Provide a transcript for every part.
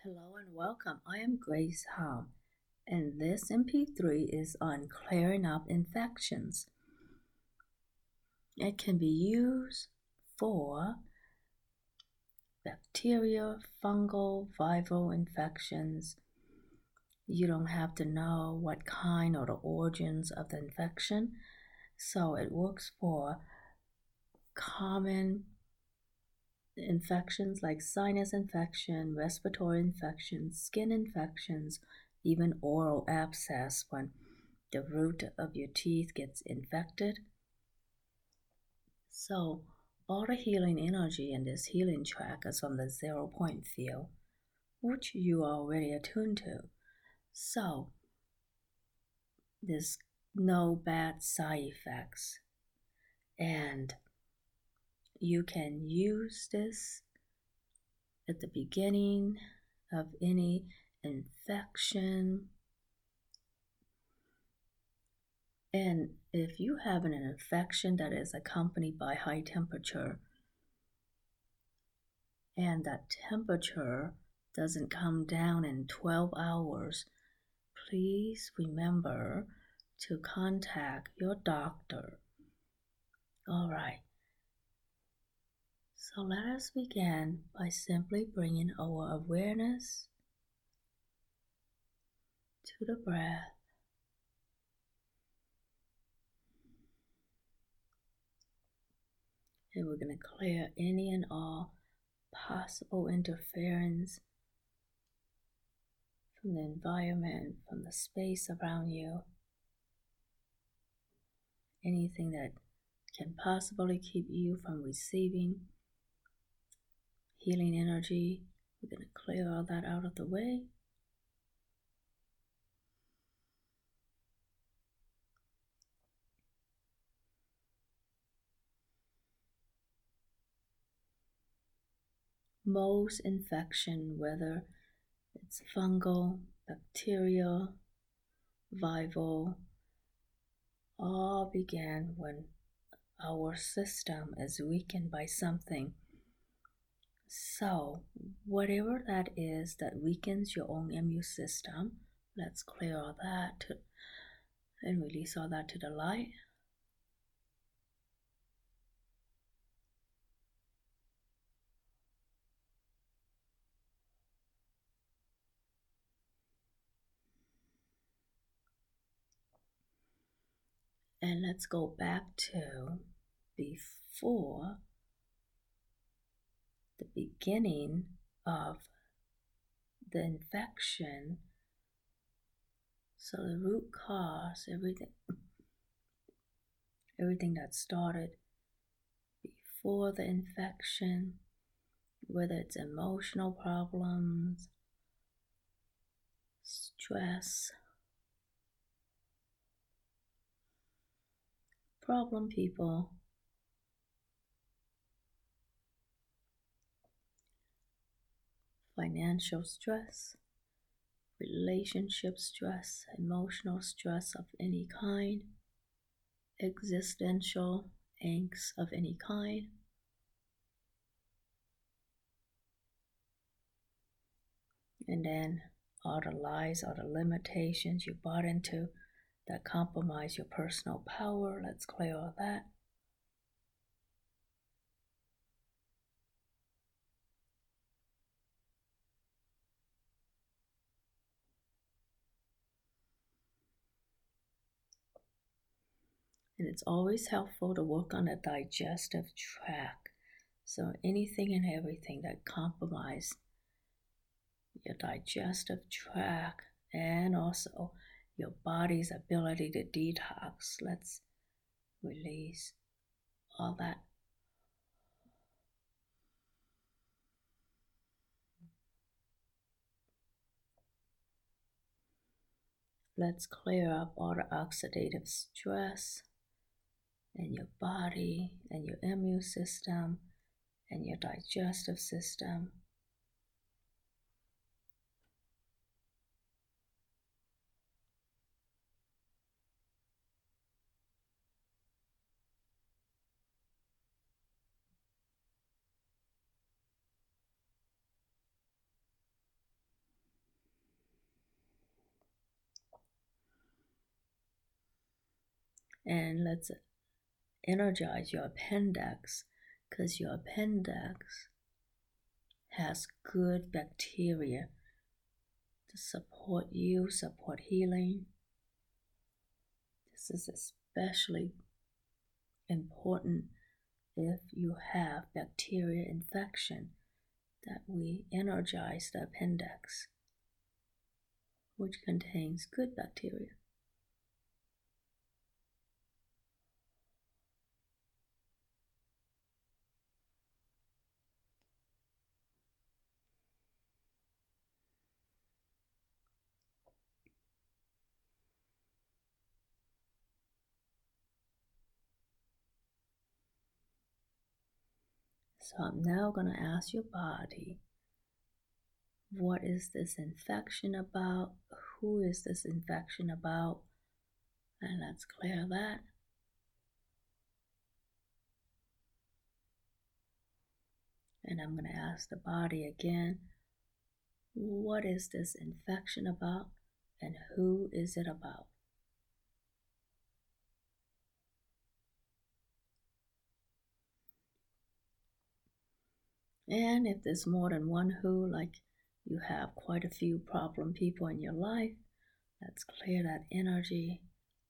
Hello and welcome. I am Grace Hom, and this MP3 is on clearing up infections. It can be used for bacterial, fungal, viral infections. You don't have to know what kind or the origins of the infection, so it works for common infections like sinus infection, respiratory infections, skin infections, even oral abscess when the root of your teeth gets infected. So all the healing energy in this healing track is from the 0 point field, which you are already attuned to. So there's no bad side effects. And you can use this at the beginning of any infection. And if you have an infection that is accompanied by high temperature, and that temperature doesn't come down in 12 hours, please remember to contact your doctor. All right. So let us begin by simply bringing our awareness to the breath. And we're going to clear any and all possible interference from the environment, from the space around you. Anything that can possibly keep you from receiving healing energy, we're going to clear all that out of the way. Most infection, whether it's fungal, bacterial, viral, all began when our system is weakened by something. So, whatever that is that weakens your own immune system, let's clear all that and release all that to the light. And let's go back to before the beginning of the infection. So the root cause, everything that started before the infection, whether it's emotional problems, stress, problem people, financial stress, relationship stress, emotional stress of any kind, existential angst of any kind. And then all the lies, all the limitations you bought into that compromise your personal power, let's clear all that. And it's always helpful to work on the digestive tract. So anything and everything that compromise your digestive tract and also your body's ability to detox, let's release all that. Let's clear up all the oxidative stress in your body and your immune system and your digestive system. And let's energize your appendix, because your appendix has good bacteria to support you, support healing. This is especially important if you have bacteria infection, that we energize the appendix, which contains good bacteria. So I'm now going to ask your body, what is this infection about? Who is this infection about? And let's clear that. And I'm going to ask the body again, what is this infection about? And who is it about? And if there's more than one who, like you have quite a few problem people in your life, let's clear that energy.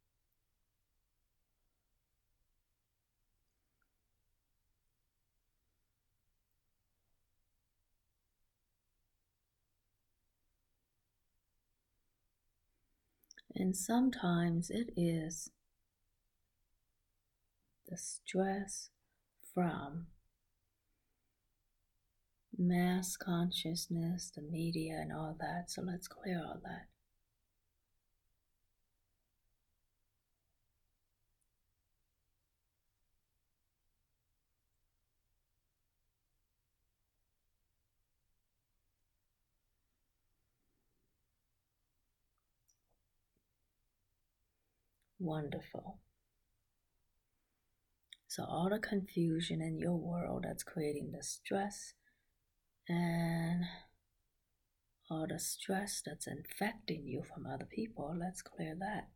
And sometimes it is the stress from mass consciousness, the media, and all that. So let's clear all that. Wonderful. So all the confusion in your world that's creating the stress, and all the stress that's infecting you from other people, let's clear that.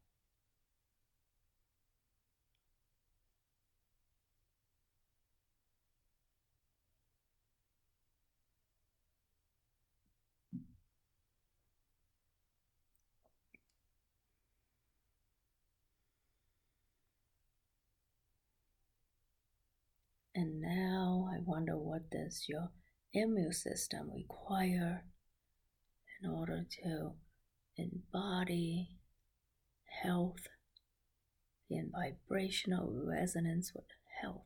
And now I wonder, what does your immune system require in order to embody health, in vibrational resonance with health?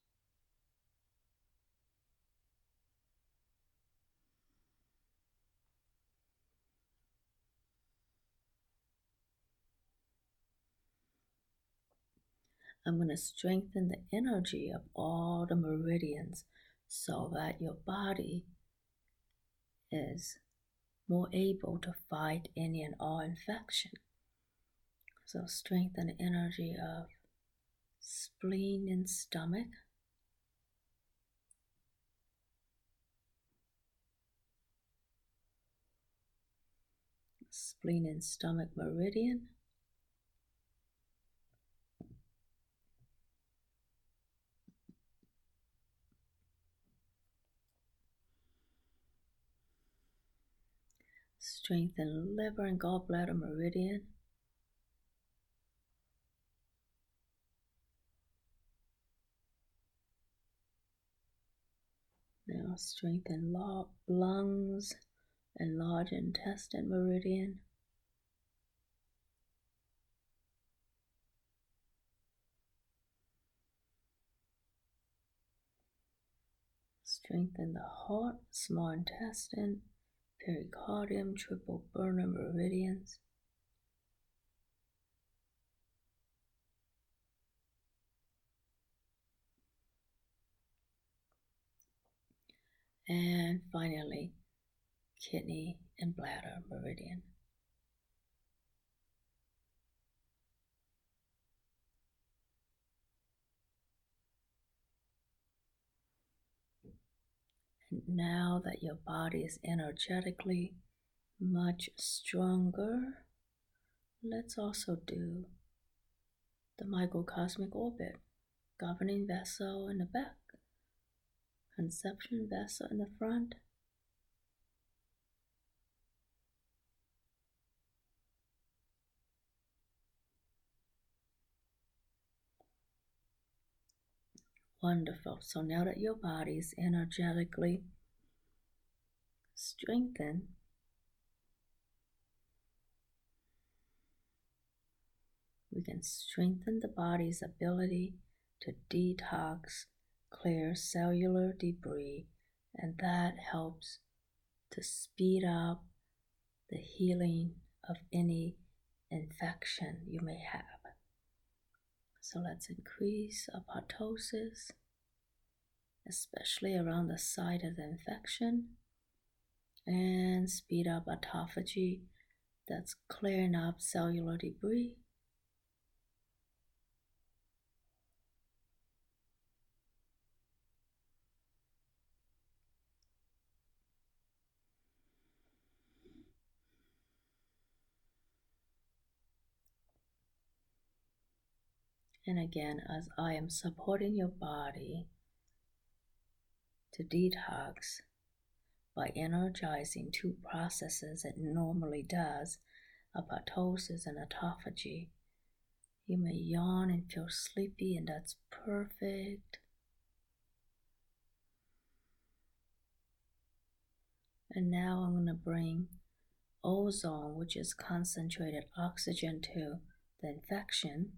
I'm going to strengthen the energy of all the meridians so that your body is more able to fight any and all infection. So strengthen the energy of spleen and stomach, spleen and stomach meridian, strengthen liver and gallbladder meridian, now strengthen lungs and large intestine meridian, strengthen the heart, small intestine, pericardium, triple burner meridians, and finally kidney and bladder meridian. And now that your body is energetically much stronger, let's also do the microcosmic orbit, governing vessel in the back, conception vessel in the front, wonderful. So now that your body is energetically strengthened, we can strengthen the body's ability to detox, clear cellular debris, and that helps to speed up the healing of any infection you may have. So let's increase apoptosis, especially around the site of the infection, and speed up autophagy, that's clearing up cellular debris. And again, as I am supporting your body to detox by energizing two processes it normally does, apoptosis and autophagy, you may yawn and feel sleepy, and that's perfect. And now I'm going to bring ozone, which is concentrated oxygen, to the infection.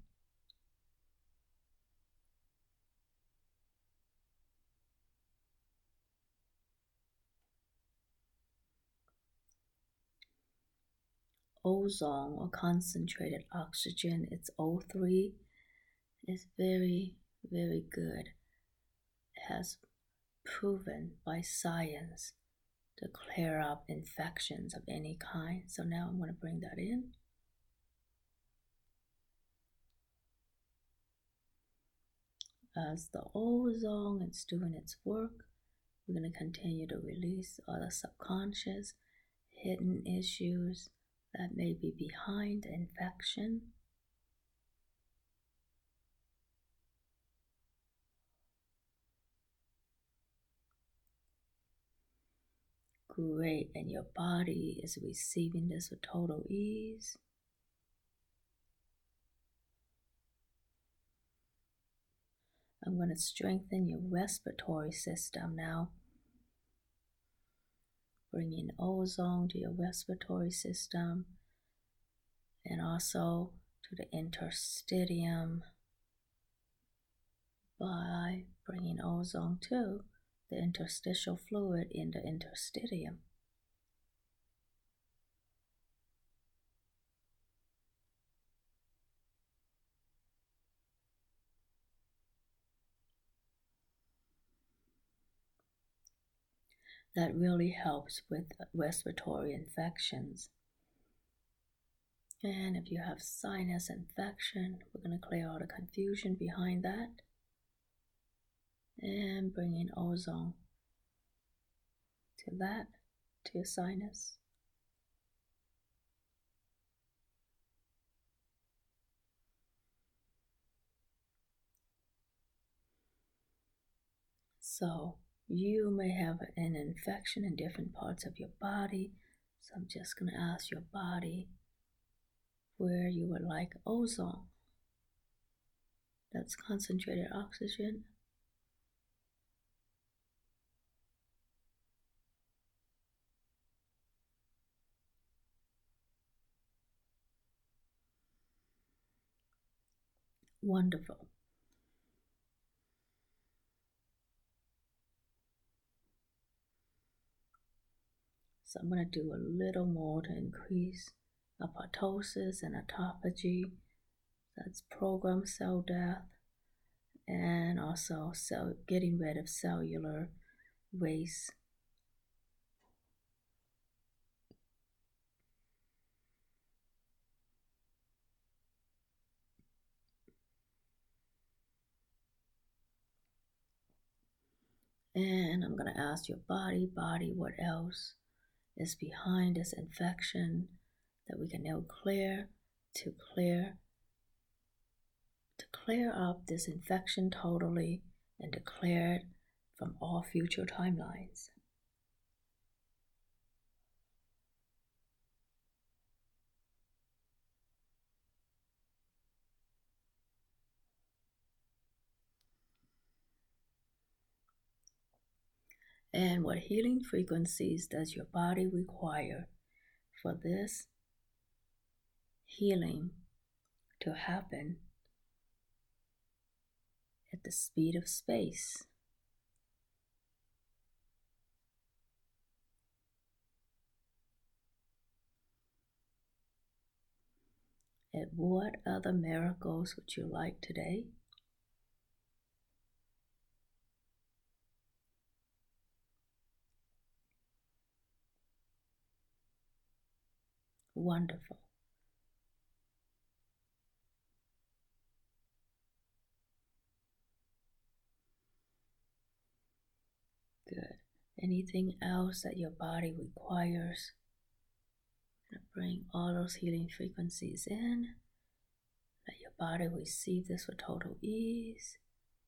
Ozone, or concentrated oxygen, it's O3, is very, very good. It has proven by science to clear up infections of any kind. So now I'm going to bring that in. As the ozone is doing its work, we're going to continue to release all the subconscious, hidden issues that may be behind the infection. Great, and your body is receiving this with total ease. I'm going to strengthen your respiratory system now, bringing ozone to your respiratory system and also to the interstitium by bringing ozone to the interstitial fluid in the interstitium. That really helps with respiratory infections. And if you have sinus infection, we're going to clear all the confusion behind that. And bring in ozone to that, to your sinus. So you may have an infection in different parts of your body. So I'm just going to ask your body where you would like ozone. That's concentrated oxygen. Wonderful. So I'm going to do a little more to increase apoptosis and autophagy. That's programmed cell death, and also getting rid of cellular waste. And I'm going to ask your body, what else is behind this infection that we can now clear to clear to clear up this infection totally and to clear it from all future timelines. And what healing frequencies does your body require for this healing to happen at the speed of space? And what other miracles would you like today? Wonderful. Good. Anything else that your body requires? Bring all those healing frequencies in. Let your body receive this with total ease.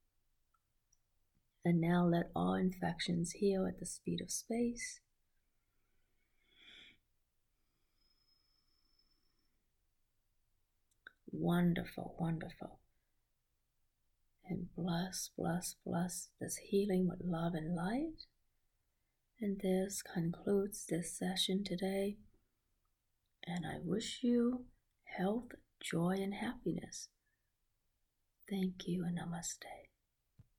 And now let all infections heal at the speed of space. Wonderful, wonderful. And bless, bless, bless this healing with love and light. And this concludes this session today. And I wish you health, joy, and happiness. Thank you and namaste.